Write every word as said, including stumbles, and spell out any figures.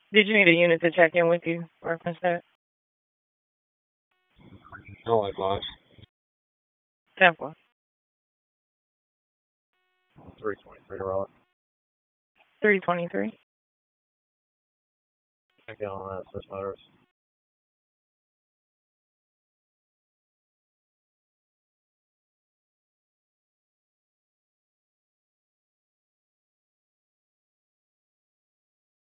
Did you need a unit to check in with you? Reference that. No advice. Temple. three twenty-three to Raleigh. three twenty-three. Check in on that, Swiss Motors.